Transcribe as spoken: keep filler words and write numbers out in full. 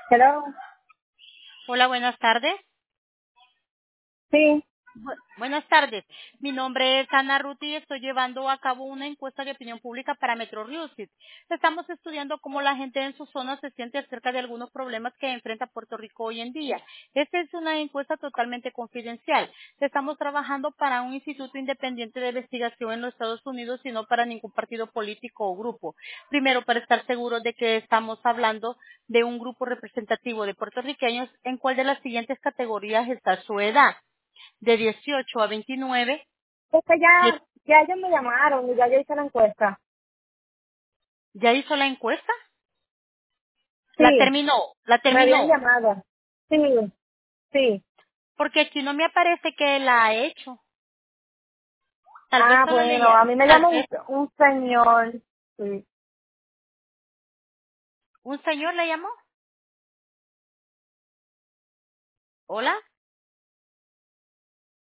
Hello. Hola, buenas tardes. Sí. Bu- buenas tardes. Mi nombre es Ana Ruti y estoy llevando a cabo una encuesta de opinión pública para Metro Music. Estamos estudiando cómo la gente en su zona se siente acerca de algunos problemas que enfrenta Puerto Rico hoy en día. Esta es una encuesta totalmente confidencial. Estamos trabajando para un instituto independiente de investigación en los Estados Unidos y no para ningún partido político o grupo. Primero, para estar seguros de que estamos hablando de un grupo representativo de puertorriqueños, ¿en cuál de las siguientes categorías está su edad? De dieciocho a veintinueve. Es que ¿Ya ya, ya ellos me llamaron y ya yo hice la encuesta. ya hizo la encuesta? La Sí, terminó, la me habían terminó. llamado. Sí, sí. Porque aquí no me aparece que la ha hecho. Tal vez Ah, solo le bueno, lla- a mí me tal llamó un, vez un señor. Sí. un señor le llamó. Hola.